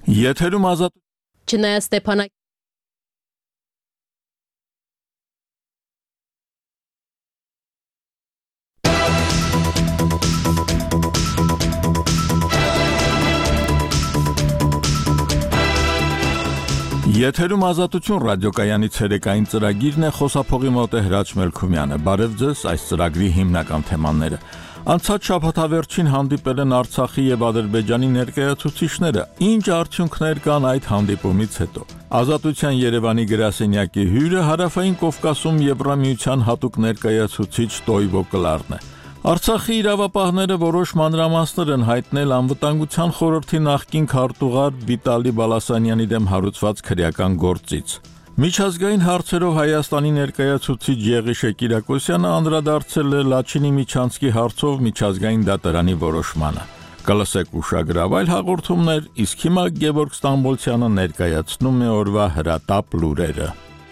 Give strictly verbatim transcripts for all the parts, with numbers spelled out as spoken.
Եթերում ազատ Չնայած Ստեփանակ Եթերում ազատություն ռադիոկայանի ցերեկային ծրագիրն է, խոսափողի մոտ է Հրաչ Մելքումյանը։ Բարև ձեզ, այս ծրագրի հիմնական թեմաները։ Անցած շաբաթավերջին հանդիպել են Արցախի եւ Ադրբեջանի ներկայացուցիչները։ Ինչ արդյունքներ կան այդ հանդիպումից հետո։ Ազատության Երևանի գրասենյակի հյուրը Հարավային Կովկասում Եվրամիության հատուկ ներկայացուցիչ Տոյվո Կլարն է։ Արցախի իրավապահները որոշ մանրամասներ են հայտնել Անվտանգության խորհրդի նախկին քարտուղար Վիտալի Բալասանյանի դեմ հարուցված քրեական գործից։ Միջազգային հարցերով Հայաստանի ներկայացուցիչ Եղիշե Կիրակոսյանը անդրադարձել է Լաչինի Միչանսկի հարցով միջազգային դատարանի որոշմանը։ Կլսեք ուշագրավ այլ հաղորդումներ, իսկ հիմա Գևորգ Ստամբոլցյանը ներկայացնում է օրվա հրատապ լուրերը։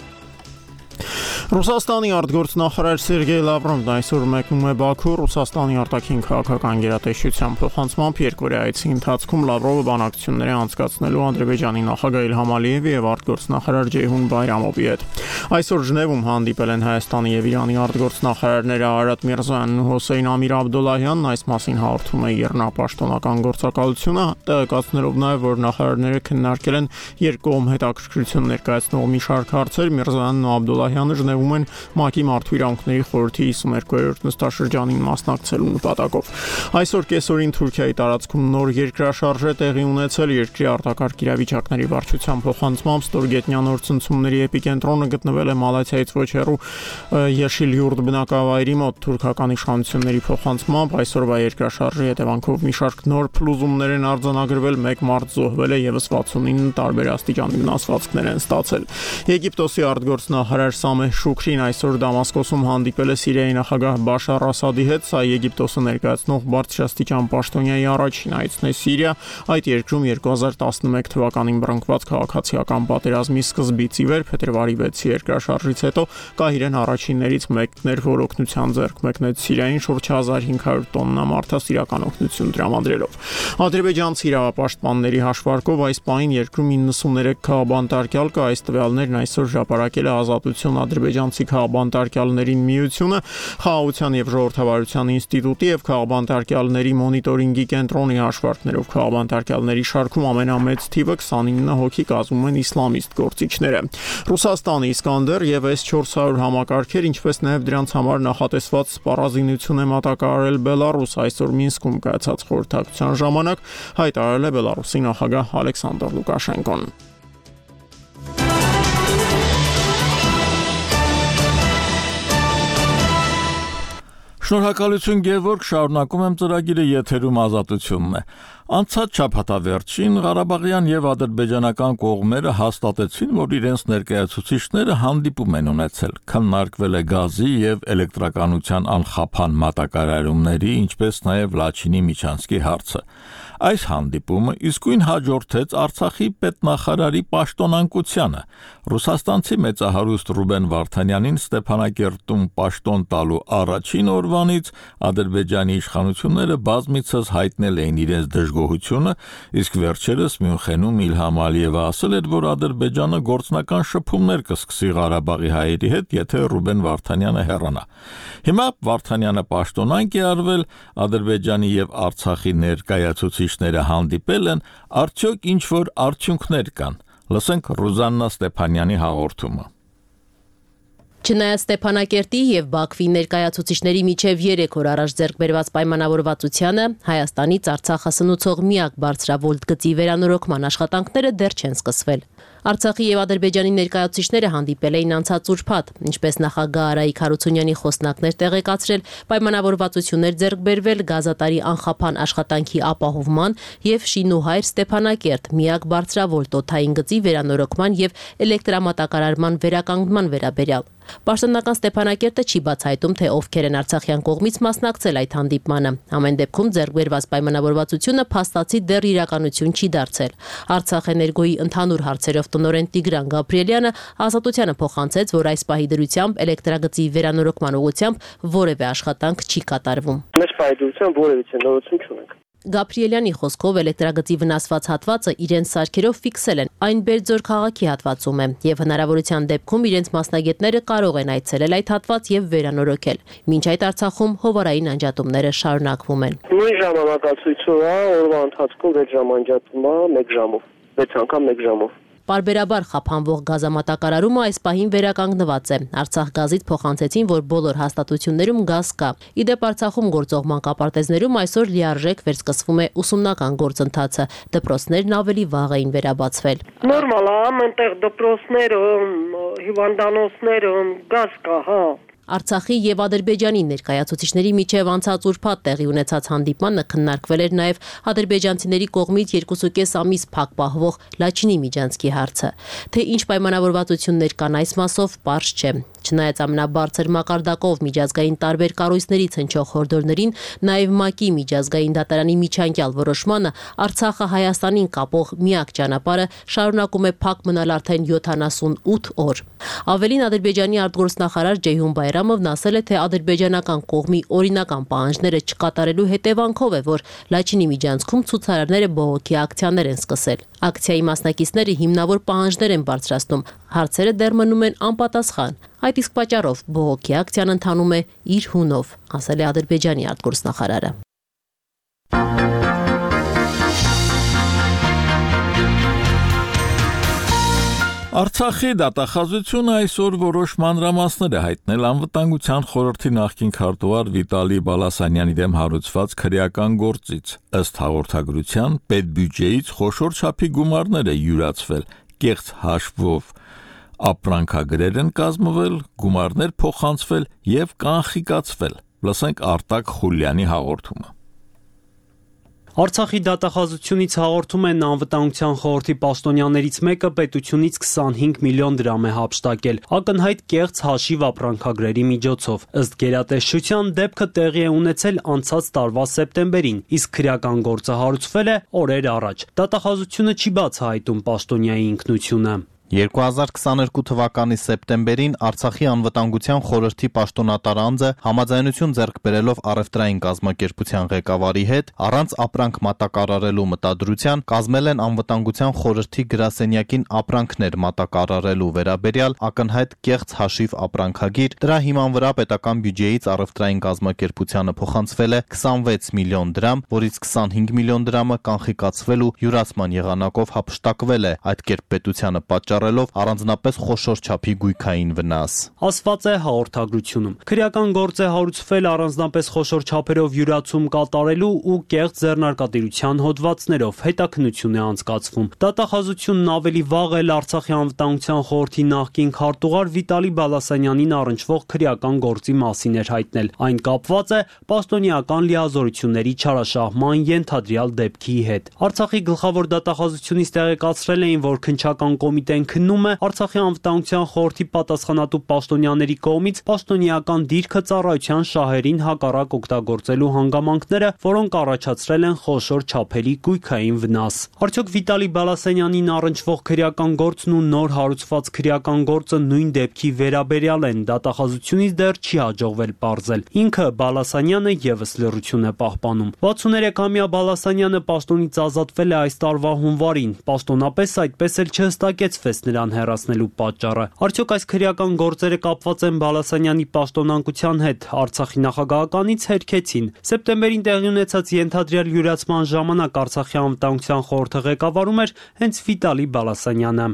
Ռուսաստանի արտգործնախարար Սերգեյ Լավրովն այսօր մեկնում է Բաքու Ռուսաստանի արտաքին քաղաքական գերատեսչության փոխանցմամբ երկօրյա այցի ընթացքում Լավրովը բանակցություններ է անցկացնելու Ադրբեջանի նախագահ Իլհամ Ալիևի եւ արտգործնախարար Ջեյհուն Բայրամովի հետ։ Այսօր Ժնևում հանդիպել են Հայաստանի եւ Իրանի արտգործնախարարները Արարատ Միրզոյանն ու Հոսեյն Ամիր Աբդոլլահյանն, այս մասին հաղորդում է Եռնապաշտոնական գործակալությունը, տեղեկացնելով նաեւ, որ նախարարները քննարկել են երկկողմ հետաքրքրություն ներկայացնող մի շարք հարցեր։ Միրզոյանն ու Աբդոլլահյանը Ժնևում են ՄԱԿ-ի Մարդու իրավունքների խորհրդի հիսուններկուերորդ նստաշրջանին մասնակցելու նպատակով։ Այսօր կեսօրին Թուրքիայի տարածքում նոր երկրաշարժ է տեղի ունեցել, երկրի արտակարգ իրավիճակների վարչության փոխանցմամբ ստորգետնյա նոր ցնցումների էպիկենտրոնը գտնվել է Մալաթիայից ոչ հեռու Եշիլյուրդ բնակավայրի մոտ։ Թուրքական իշխանությունների փոխանցմամբ այսօրվա երկրաշարժի հետևանքով մի շարք նոր փլուզումներ են արձանագրվել, մեկ մարդ զոհվել է եւս վաթսունինը տարբեր աստիճանի վնասվածքներ են ստացել։ Եգիպտոսի արտգործնախարար Սամեհ Շուքրին այսօր Դամասկոսում հանդիպել է Սիրիայի նախագահ Բաշար Ասադի հետ, սա Եգիպտոսը ներկայացնող բարձրաստիճան պաշտոնյայի առաջին այցն է Սիրիա, այդ երկրում երկու հազար տասնմեկ թվականին բռնկված քաղաքացիական պատերազմի սկզբից ի վեր փետրվարի վեցի երկրաշարժից հետո Կահիրեն առաջիններից մեկն էր, որ օգնության ձեռք մեկնեց Սիրիային շուրջ հազար հինգ հարյուր տոննա մարդասիրական օգնություն տրամադրելով։ Ադրբեջանցի իրավապաշտպանների հաշվարկով այս պահին երկրում իննսուններեք քաղաքաբանտարկյալ կա, այս տվյալներն այսօր հրապարակել է Ազատություն ադրբեջանցի քաղաքաբանտարկյալներին միությունը, Խաղաղության եւ ժողովրդավարության ինստիտուտի եւ քաղաքաբանտարկյալների մոնիտորինգի կենտրոնի հաշվարկներով քաղաքաբանտարկյալների շարքում ամենամեծ թիվը քսանինը հոգի կազմում են իսլամիստ գործիչները։ Ռուսաստանը Իսկանդեր եւ էս չորս հարյուր համակարգեր, ինչպես նաեւ դրանց համար նախատեսված սպառազինություն է մատակարարել Բելարուս, այսօր Մինսկում կայացած խորհրդակցության ժամանակ հայտարարել է Բելարուսի նախագահ Ալեքսանդր Լուկաշենկոն։ Շնորհակալություն Գևորգ, շարունակում եմ ծրագիրը, եթերում ազատությունն է։ Անցած շաբաթավերջին Ղարաբաղյան եւ ադրբեջանական կողմերը հաստատեցին, որ իրենց ներկայացուցիչները հանդիպում են ունեցել, քննարկվել է գազի եւ էլեկտրականության անխափան մատակարարումների, ինչպես նաեւ Լաչինի Միչանսկի հարցը։ Այս հանդիպումը իսկույն հաջորդեց Արցախի պետնախարարի պաշտոնանկությանը։ Ռուսաստանցի մեծահարուստ Ռուբեն Վարդանյանին Ստեփանակերտում պաշտոն տալու առաջին օրվանից Ադրբեջանի իշխանությունները բազմիցս հայտնել էին իրենց դժգոհությունը, իսկ վերջերս Մյունխենում Իլհամ Ալիևը ասել էր, որ Ադրբեջանը գործնական շփումներ կսկսի Ղարաբաղի հայերի հետ, եթե Ռուբեն Վարդանյանը հեռանա։ Հիմա Վարդանյանը պաշտոնանկ է արվել, Ադրբեջանի եւ Արցախի ներկայացուցիչները հանդիպել են, արդյոք ինչ-որ արդյունքներ կան։ Լսենք Ռուզաննա Ստեփանյանի հաղորդումը։ Չնայած Ստեփանակերտի եւ Բաքվի ներկայացուցիչների միջև երեք օր առաջ ձեռք բերված պայմանավորվածությանը, Հայաստանից Արցախը սնուցող միակ բարձրավոլտ գծի վերանորոգման աշխատանքները դեռ չեն սկսվել։ Արցախի եւ Ադրբեջանի ներկայացուցիչները հանդիպել էին անցած ուրբաթ, ինչպես նախագահ Արայիկ Հարությունյանի խոսնակներ տեղեկացրել, պայմանավորվածություններ ձեռք բերվել գազատարի անխափան աշխատանքի ապահովման եւ Շինուհայր Ստեփանակերտ միակ բարձրավոլտ օդային գծի վերանորոգման եւ էլեկտրամատակարարման վերականգնման վերաբերյալ։ Պաշտոնական Ստեփանակերտը չի բացահայտում, թե ովքեր են արցախյան կողմից մասնակցել այդ հանդիպմանը։ Ամեն դեպքում ձեռք բերված պայմանավորվածությունը փաստացի դեռ իրականություն չի դարձել։ Արցախ էներգոյի ընդհանուր հարցերով տնօրեն Տիգրան Գաբրիելյանը Ազատությանը փոխանցեց, որ այս պահի դրությամբ էլեկտրագծի վերանորոգման ուղղությամբ որևէ աշխատանք չի կատարվում։ Մեր պայմանավորվածության որևէ նորություն չունենք։ Գաբրիելյանի խոսքով էլեկտրագծի վնասված հատվածը իրենց սարքերով ֆիքսել են, այն Բերձոր քաղաքի հատվածում է, եւ հնարավորության դեպքում իրենց մասնագետները կարող են այցելել այդ հատված եւ վերանորոգել։ Մինչ այդ Արցախում հովարային անջատումները շարունակվում են։ Նույն ժամանակացույցով է, օրվա ընթացքում վեց ժամ անջատում է, մեկ ժամով, վեց անգամ մեկ ժամով։ Պարբերաբար խափանվող գազամատակարարումը այս պահին վերականգնված է։ Արցախ գազից փոխանցեցին, որ բոլոր հաստատություններում գազ կա։ Իդեպ Արցախում գործող մանկապարտեզներում այսօր լիարժեք վերսկսվում է ուսումնական գործընթացը։ Դպրոցներն ավելի վաղ էին վերաբացվել։ Նորմալ է, ամենտեղ դպրոցներում, հիվանդանոցներում գազ կա, հա։ Արցախի եւ Ադրբեջանի ներկայացուցիչների միջև անցած ուրբաթ տեղի ունեցած հանդիպմանը քննարկվել էր նաեւ ադրբեջանցիների կողմից երկու կես ամիս փակ պահվող Լաչինի միջանցքի հարցը։ Թե ինչ պայմանավորվածություններ կան այս մասով, պարզ չէ։ Չնայած ամենաբարձր մակարդակով միջազգային տարբեր կառույցներից հնչող հորդորներին, նաեւ ՄԱԿ-ի միջազգային դատարանի միջանկյալ որոշմանը Արցախը Հայաստանին կապող միակ ճանապարհը շարունակում է փակ մնալ արդեն յոթանասունութ օր։ Ավելին Ադրբեջանի արտգործնախարար Ջեյհուն Բայրամովն ասել է, թե ադրբեջանական կողմի օրինական պահանջները չկատարելու հետևանքով է, որ Լաչինի միջանցքում ցուցարարները բողոքի ակցիաներ են սկսել։ Ակցիայի մասնակիցները հիմնավոր պահանջներ են բարձրացնում, հարցերը դեռ մնում են անպատասխան։ Այդ իսկ պատճառով բողոքի ակցիան ընթանում է իր հունով, ասել է Ադրբեջանի արտգործնախարարը։ Արցախի դատախազությունը այսօր որոշ մանրամասներ է հայտնել անվտանգության խորհրդի նախկին քարտուղար Վիտալի Բալասանյանի դեմ հարուցված քրեական գործից։ Ըստ հաղորդագրության, պետբյուջեից խոշոր չափի գումարներ է յուրացվել, կեղծ հաշվով ապրանքագրեր են կազմվել, գումարներ փոխանցվել եւ կանխիկացվել։ Լսենք Արտակ Խուլյանի հաղորդումը։ Արցախի դատախազությունից հաղորդում են անվտանգության խորհրդի պաշտոնյաներից մեկը պետությունից քսանհինգ միլիոն դրամ է հափշտակել, ակնհայտ կեղծ հաշիվ ապրանքագրերի միջոցով։ Ըստ գերատեսչության դեպքը տեղի է ունեցել անցած տարվա սեպտեմբերին, իսկ քրեական գործը հարուցվել է օրեր առաջ։ Դատախազությունը չի բացահայտում պաշտոնյայի ինքնությունը։ երկու հազար քսաներկու թվականի սեպտեմբերին Արցախի անվտանգության խորհրդի պաշտոնատար անձը համաձայնություն ձեռք բերելով առևտրային կազմակերպության ղեկավարի հետ առանց ապրանք մատակարարելու մտադրության կազմել են անվտանգության խորհրդի գրասենյակին ապրանքներ մատակարարելու վերաբերյալ ակնհայտ կեղծ հաշիվ ապրանքագիր։ Դրա հիման վրա պետական բյուջեից առևտրային կազմակերպությանը փոխանցվել է քսանվեց միլիոն դրամ, որից քսանհինգ միլիոն դրամը կանխիկացվել ու յուրացման եղանակով հափշտակվել է։ Այդ կերպ պետությանը պատճառ առանձնապես խոշոր չափի գույքային վնաս։ Ասված է հաղորդագրությունում։ Քրեական գործ է հարուցվել առանձնապես խոշոր չափերով յուրացում կատարելու ու կեղծ ձեռնարկատիրության հոդվածներով, հետաքննություն է անցկացվում։ Դատախազությունն ավելի վաղ էլ Արցախի անվտանգության խորհրդի նախկին քարտուղար Վիտալի Բալասանյանին առնչվող քրեական գործի մասին էր հայտնել։ Այն կապված է պաշտոնեական լիազորությունների չարաշահման ենթադրյալ դեպքի հետ։ Արցախի գլխավոր դատախազությունից տեղեկացրել էին, որ քննչական կոմիտեն քննում է Արցախի անվտանգության խորհրդի պատասխանատու պաշտոնյաների կողմից պաշտոնեական դիրքը ծառայության շահերին հակառակ օգտագործելու հանգամանքները, որոնք առաջացրել են խոշոր չափերի գույքային վնաս։ Արդյոք Վիտալի Բալասանյանին առնչվող քրեական գործն ու նոր հարուցված քրեական գործը նույն դեպքի վերաբերյալ են, դատախազությունից դեռ չի հաջողվել պարզել։ Ինքը Բալասանյանը եւս լռություն է պահպանում։ վաթսուներեքամյա Բալասանյանը պաշտոնից ազատվել է այս տարվա հունվարին, պաշտոնապես այդպես էլ չհստակեցվեց նրան հեռացնելու պատճառը։ Արդյոք այս քրեական գործերը կապված են Բալասանյանի պաշտոնանկության հետ, Արցախի նախագահականից հերքեցին։ Սեպտեմբերին տեղի ունեցած ենթադրյալ յուրացման ժամանակ Արցախի անվտանգության խորհրդը ղեկավարում էր հենց Վիտալի Բալասանյանը։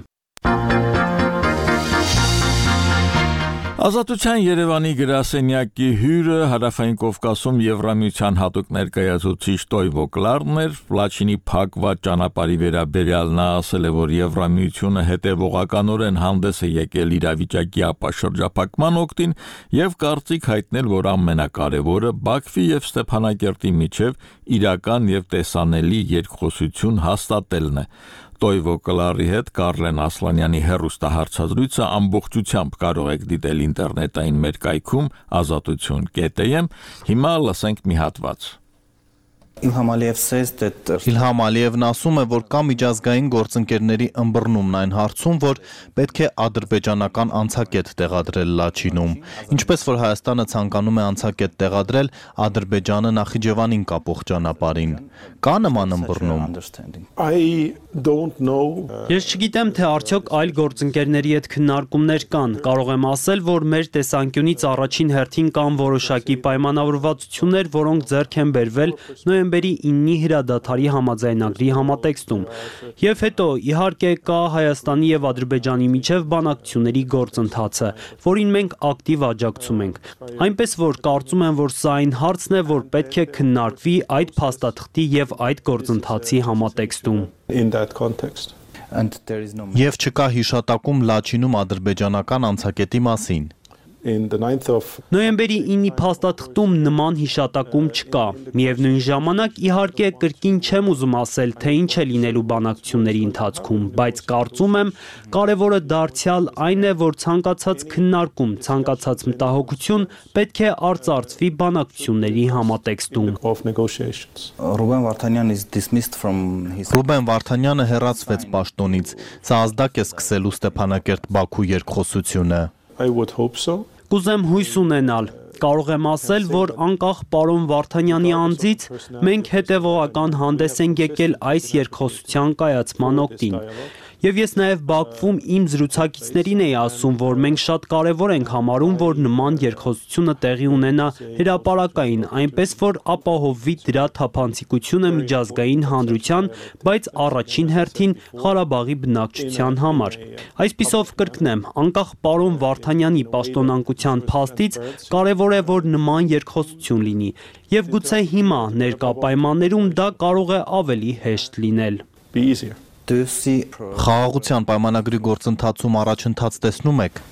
Ազատության Երևանի գրասենյակի հյուրը Հարավային Կովկասում Եվրամիության հատուկ ներկայացուցիչ Տոյվո Կլարն էր, Լաչինի փակված ճանապարհի վերաբերյալ նա ասել է, որ Եվրամիությունը հետևողականորեն հանդես է եկել իրավիճակի ապաշրջափակման օգտին եւ կարծիք հայտնել, որ ամենակարևորը Բաքվի եւ Ստեփանակերտի միջև իրական եւ տեսանելի երկխոսություն հաստատելն է։ Տոյվո Կլարի հետ Կարլեն Ասլանյանի հեռուստահարցազրույցը ամբողջությամբ կարող եք դիտել ինտերնետային մեր կայքում ազատություն կետ էմ։ Հիմա լսենք մի հատված։ Իլհամ Ալիևն ասում է, որ կա միջազգային գործընկերների ըմբռնումն այն հարցում, որ պետք է ադրբեջանական անցակետ տեղադրել Լաչինում։ Ինչպես որ Հայաստանը ցանկանում է անցակետ տեղադրել Ադրբեջանը Նախիջևանին կապող ճանապարհին։ Կա նման ըմբռնում։ Ես չգիտեմ, թե արդյոք այլ գործընկերների հետ քննարկումներ կան։ Կարող եմ ասել, որ մեր տեսանկյունից առաջին հերթին կան որոշակի պայմանավորվածություններ, որոնք ձեռք են բերվել նոյեմբերի իննի հրադադարի համաձայնագրի համատեքստում։ Եվ հետո, իհարկե, կա Հայաստանի եւ Ադրբեջանի միջև բանակցությունների գործընթացը, որին մենք ակտիվ աջակցում ենք։ Այնպես որ կարծում եմ, որ սա այն հարցն է, որ պետք է քննարկվի այդ փաստաթղթի եւ այդ գործընթացի համատեքստում։ Եվ չկա հիշատակում Լաչինում ադրբեջանական անցակետի մասին։ Նոյեմբերի իննի փաստաթղթում նման հիշատակում չկա։ Միևնույն ժամանակ, իհարկե, կրկին չեմ ուզում ասել, թե ինչ է լինելու բանակցությունների ընթացքում, բայց կարծում եմ, կարևորը դարձյալ այն է, որ ցանկացած քննարկում, ցանկացած մտահոգություն պետք է արծարծվի բանակցությունների համատեքստում։ Ռուբեն Վարդանյանը հեռացվեց պաշտոնից։ Սա ազդակ է սկսելու Ստեփանակերտ-Բաքու երկխոսությունը։ Կուզեմ հույս ունենալ։ Կարող եմ ասել, որ անկախ պարոն Վարդանյանի անձից մենք հետևողական հանդես ենք եկել այս երկխոսության կայացման օգտին։ Եվ ես նաև Բաքվում իմ զրուցակիցներին էի ասում, որ մենք շատ կարևոր ենք համարում, որ նման երկխոսությունը տեղի ունենա հրապարակային, այնպես որ ապահովվի դրա թափանցիկությունը միջազգային հանրության, բայց առաջին հերթին Ղարաբաղի բնակչության համար։ Այսպիսով կրկնեմ, անկախ պարոն Վարդանյանի պաշտոնանկության փաստից կարևոր է, որ նման երկխոսություն լինի, եւ գուցե հիմա ներկա պայմաններում դա կարող է ավելի հեշտ լինել։ Խաղաղության պայմանագրի գործընթացում առաջընթաց տեսնում եք։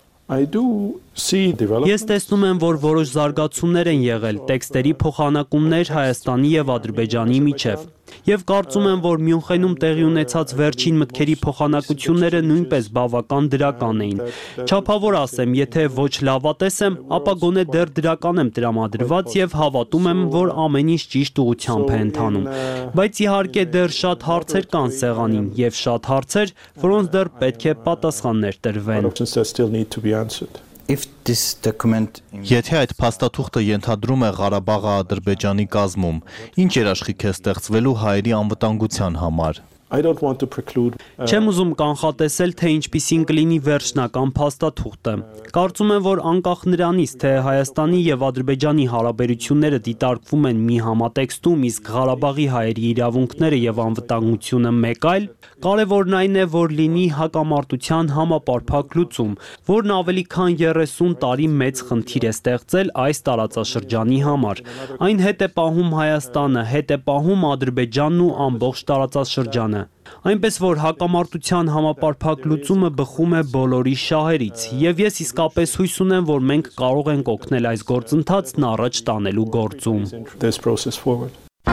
Ես տեսնում եմ, որ որոշ զարգացումներ են եղել, տեքստերի փոխանակումներ Հայաստանի եւ Ադրբեջանի միջև։ Եվ կարծում եմ, որ Մյունխենում տեղի ունեցած վերջին մտքերի փոխանակությունները նույնպես բավական դրական էին։ Չափավոր ասեմ, եթե ոչ լավատես եմ, ապա գոնե դեռ դրական եմ տրամադրված եւ հավատում եմ, որ ամեն ինչ ճիշտ ուղղությամբ է ընթանում։ Բայց իհարկե դեռ շատ հարցեր կան սեղանին եւ շատ հարցեր, որոնց դեռ պետք է պատասխաններ տրվեն։ Եթե այդ փաստաթուղթը ենթադրում է Ղարաբաղը Ադրբեջանի կազմում, ինչ երաշխիք է ստեղծվելու հայերի անվտանգության համար։ Չեմ ուզում կանխատեսել, թե ինչպիսին կլինի վերջնական փաստաթուղթը։ Կարծում եմ, որ անկախ նրանից, թե Հայաստանի եւ Ադրբեջանի հարաբերությունները դիտարկվում են մի համատեքստում, իսկ Ղարաբաղի հայերի իրավունքները եւ անվտանգությունը մեկ այլ, կարևորն այն է, որ լինի հակամարտության համապարփակ լուծում, որն ավելի քան երեսուն տարի մեծ խնդիր է ստեղծել այս տարածաշրջանի համար։ Այն հետ է պահում Հայաստանը, հետ է պահում Ադրբեջանն ու ամբողջ տարածաշրջանը։ Այնպես որ հակամարտության համապարփակ լուծումը բխում է բոլորի շահերից, եւ ես իսկապես հույս ունեմ, որ մենք կարող ենք օգնել այս գործընթացն առաջ տանելու գործում։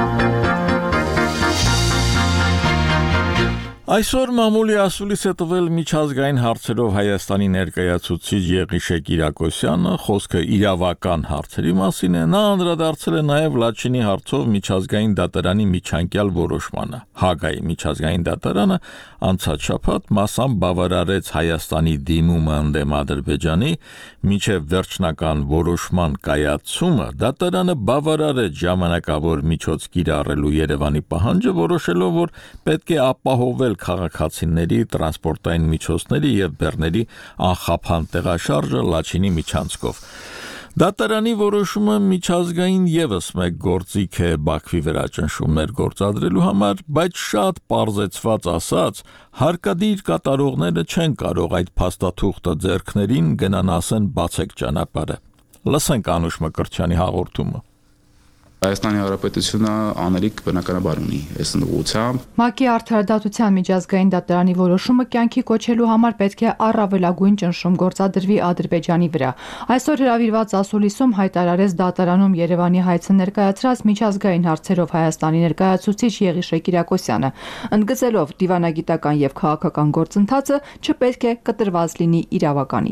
Այսօր մամուլի ասուլիս է տվել միջազգային հարցերով Հայաստանի ներկայացուցիչ Եղիշե Կիրակոսյանը, խոսքը իրավական հարցերի մասին է, նա անդրադարձել է նաև Լաչինի հարցով միջազգային դատարանի միջանկյալ որոշմանը։ Հագայի միջազգային դատարանը անցած շաբաթ մասամբ բավարարեց Հայաստանի դիմումը ընդդեմ Ադրբեջանի, մինչև վերջնական որոշման կայացումը դատարանը բավարարեց ժամանակավոր միջոց կիրառելու Երևանի պահանջը, որոշելով, որ պետք է ապահովել քաղաքացիների, տրանսպորտային միջոցների եւ բեռների անխափան տեղաշարժը Լաչինի միջանցքով։ Դատարանի որոշումը միջազգային եւս մեկ գործիք է Բաքվի վրա ճնշումներ գործադրելու համար, բայց շատ պարզեցված ասած, հարկադիր կատարողները չեն կարող այդ փաստաթուղթը ձեռքներին գնան ասեն բացեք ճանապարհը։ Լսենք Անուշ Մկրտչյանի հաղորդումը։ Հայաստանի Հանրապետությունը անելիք բնականաբար ունի այս ուղղությամբ։ ՄԱԿ-ի արդարադատության միջազգային դատարանի որոշումը կյանքի կոչելու համար պետք է առավելագույն ճնշում գործադրվի Ադրբեջանի վրա։ Այսօր հրավիրված ասուլիսում հայտարարեց դատարանում Երևանի հայցը ներկայացրած միջազգային հարցերով Հայաստանի ներկայացուցիչ Եղիշե Կիրակոսյանը, ընդգծելով դիվանագիտական եւ քաղաքական գործընթացը չպետք է կտրված լինի իրավականից։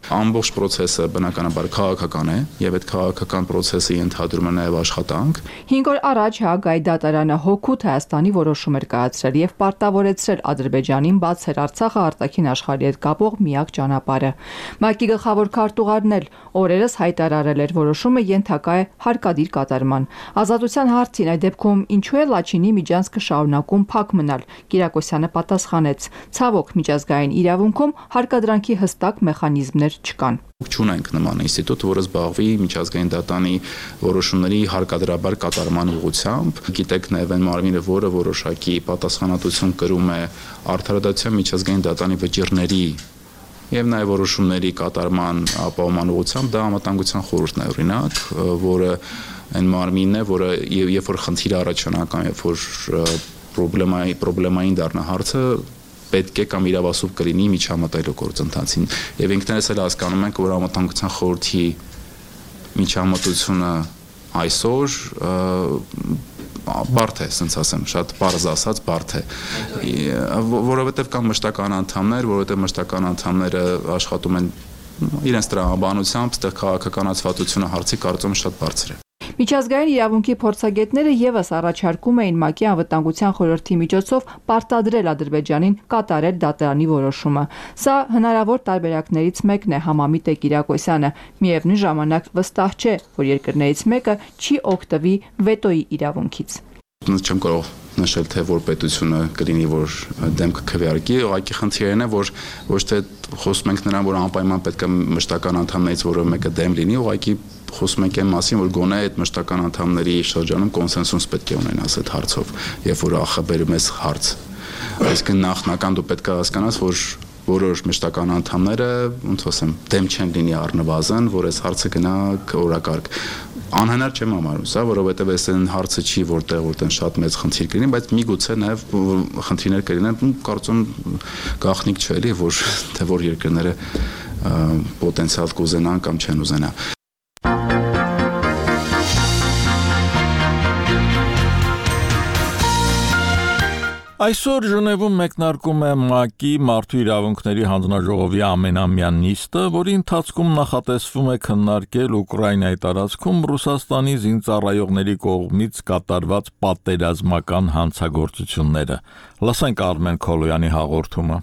Ամբողջ process-ը բնականաբար քաղաքական է եւ այդ քաղաքական process-ը ենթադրում է նաեւ աշխատանք։ հինգ օր առաջ Հաագայի դատարանը հօգուտ Հայաստանի որոշում էր կայացրել եւ պարտավորեցրել Ադրբեջանին բացել Արցախը արտաքին աշխարհի հետ կապող միակ ճանապարհը։ ՄԱԿ-ի գլխավոր քարտուղարն էլ օրերս հայտարարել էր որոշումը ենթակա է հարկադիր կատարման։ Ազատության հարցին այդ դեպքում ինչու է Լաչինի միջանցքը շարունակում փակ մնալ։ Կիրակոսյանը պատասխանեց. ցավոք միջազգային իրավունքում հարկադրանքի հստակ մեխանիզմներ չկան։ Չունենք նման ինստիտուտ, որը զբաղվի միջազգային դատանի որոշումների հարկադրաբար կատարման ուղղությամբ։ Գիտեք նաև այն մարմինը, որը որոշակի պատասխանատվություն կրում է արդարադատության միջազգային դատանի վճիռների եւ նաեւ որոշումների կատարման ապահովման ուղղությամբ, դա անվտանգության խորհուրդն է օրինակ, որը այն մարմինն է, որը երբ որ խնդիրը առաջանական, երբ որ պրոբլեմայի պրոբլեմային դառնա հարցը, պետք է կամ իրավասու կլինի միջամտելու գործընթացին։ Եվ ինքներս էլ հասկանում ենք, որ անվտանգության խորհրդի միջամտությունը այսօր բարդ է, ասենց ասեմ, շատ պարզ ասած բարդ է, որովհետև կան մշտական անդամներ, որովհետև մշտական անդամները աշխատում են իրենց տրամաբանությամբ, այդտեղ քաղաքականացվածությունը հարցի կարծում շատ բարձր է։ Միջազգային իրավունքի փորձագետները եւս առաջարկում էին ՄԱԿ-ի անվտանգության խորհրդի միջոցով պարտադրել Ադրբեջանին կատարել դատարանի որոշումը։ Սա հնարավոր տարբերակներից մեկն է, համամիտ է Կիրակոսյանը։ Միևնույն ժամանակ վստահ չէ, որ երկրներից մեկը չի օգտվի վետոյի իրավունքից։ Չեմ կարող նշել, թե որ պետությունը կլինի, որ դեմքը քվեարկի, ուղղակի խնդիրն է, որ ոչ թե խոսում ենք նրան, որ անպայման պետք է մշտական անդամներից որևէ մեկը դեմ լինի, ուղղակի խոսում ենք այն մասին, որ գոնե այդ մշտական անդամների շրջանում կոնսենսուս պետք է ունենաս այդ հարցով, երբ որ ախաբերում ես հարց։ Այսինքն նախնական դու պետք է հասկանաս, որ որոշ մշտական անդամները, ոնց ասեմ, դեմ չեն լինի առնվազն, որ այս հարցը գնա օրակարգ։ Անհնար չեմ համարում սա, որովհետև այս այն հարցը չի, որտեղ որտեղ շատ մեծ խնդիր կլինի, բայց միգուցե նաև խնդիրներ կլինեն, կարծում գաղտնիք չէ, էլի, որ թե որ երկրները պոտենցիալ կուզենան կամ չեն ուզենա։ Այսօր Ժնևում մեկնարկում է ՄԱԿ-ի Մարդու իրավունքների հանձնաժողովի ամենամյա նիստը, որի ընթացքում նախատեսվում է քննարկել Ուկրաինայի տարածքում Ռուսաստանի զինծառայողների կողմից կատարված պատերազմական հանցագործությունները։ Լսենք Արմեն Քոլոյանի հաղորդումը։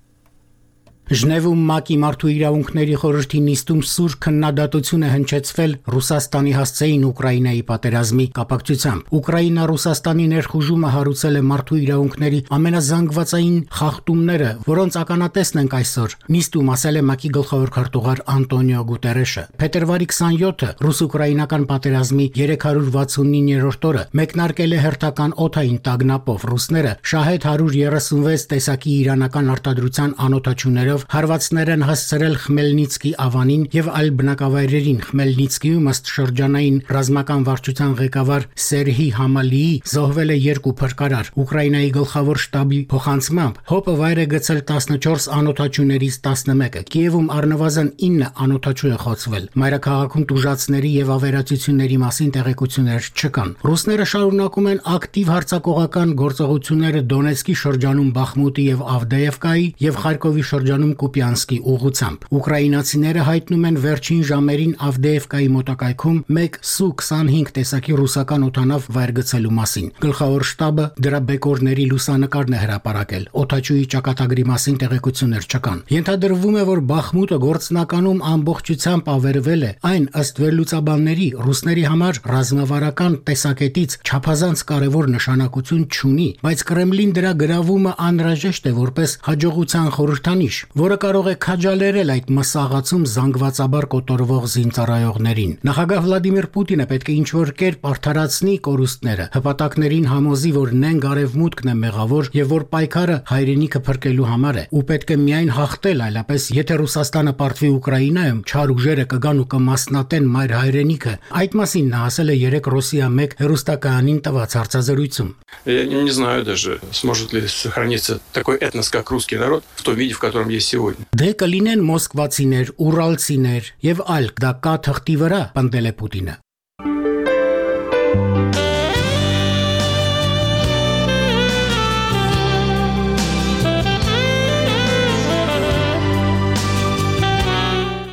Ժնևում ՄԱԿ-ի Մարդու իրավունքների խորհրդի նիստում սուր քննադատություն է հնչեցվել Ռուսաստանի հասցեին Ուկրաինայի պատերազմի կապակցությամբ։ Ուկրաինա-Ռուսաստանի ներխուժումը հարուցել է մարդու իրավունքների ամենազանգվածային խախտումները, որոնց ականատեսն ենք այսօր։ Նիստում ասել է ՄԱԿ-ի գլխավոր քարտուղար Անտոնիո Գուտերեշը։ Փետրվարի քսանյոթը ռուս-ուկրաինական պատերազմի երեք հարյուր վաթսունիններորդ օրը մեկնարկել է հերթական օդային տագնապով։ Ռուսները շահեդ հարյուր երեսունվեց տեսակի իրանական արտադրության անօդաչուներով հարվածներ են հասցրել Խմելնիցկի ավանին եւ այլ բնակավայրերին։ Խմելնիցկիում ըստ շրջանային ռազմական վարչության ղեկավար Սերհի Համալիի զոհվել է երկու փրկարար։ Ուկրաինայի գլխավոր շտաբի փոխանցմամբ հոպը վայր է գցել տասնչորս անօդաչուներից տասնմեկը։ Կիևում առնվազն ինը անօդաչու է խոցվել։ Մայրաքաղաքում տուժածների եւ ավերածությունների մասին տեղեկություններ չկան։ Ռուսները շարունակում են ակտիվ հարձակողական գործողությունները Դոնեցկի շրջանում Բախմուտի եւ Ավդեևկայի եւ Խարկովի շրջանում Կուպյանսկի ուղղությամբ։ Ուկրաինացիները հայտնում են վերջին ժամերին Ավդեևկայի մոտակայքում մեկ Սու քսանհինգ տեսակի ռուսական օդանավ վայր գցելու մասին։ Գլխավոր շտաբը դրա բեկորների լուսանկարն է հրապարակել։ Օդաչուի ճակատագրի մասին տեղեկություններ չկան։ Ենթադրվում է, որ Բախմուտը գործնականում ամբողջությամբ ավերվել է։ Այն ըստ վերլուծաբանների ռուսների համար ռազմավարական տեսակետից չափազանց կարևոր նշանակություն չունի, բայց Կրեմլին դրա գրավումը անհրաժեշտ է որպես հաջողության խորհրդանիշ, որը կարող է քաջալերել այդ մսաղացում զանգվածաբար կոտորվող զինծառայողներին։ Նախագահ Վլադիմիր Պուտինը պետք է ինչ-որ կերպ արդարացնի կորուստները, հպատակներին համոզի, որ նենգ արևմուտքն է մեղավոր եւ որ պայքարը հայրենիքը փրկելու համար է, ու պետք է միայն հաղթել, այլապես եթե Ռուսաստանը պարտվի Ուկրաինայում, չար уժերը կգան ու կմասնատեն մայր հայրենիքը։ Այդ մասին նա ասել է երեք Ռոսիա մեկ հեռուստակայանին տված հարցազրույցում։ Я не знаю даже, сможет ли сохраниться такой этнос, как русский народ, в том виде, в котором есть сегодня. Դե կլինեն մոսկվացիներ, ուրալցիներ եւ այլ, դա կա թղթի վրա, պնդել է Պուտինը։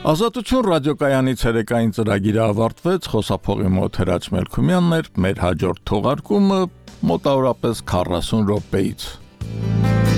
Ազատություն ռադիոկայանի ցերեկային ծրագիրը ավարտվեց, խոսափողի մոտ Հրաչ Մելքումյանն էր, մեր հաջորդ թողարկումը մոտավորապես քառասուն րոպեից։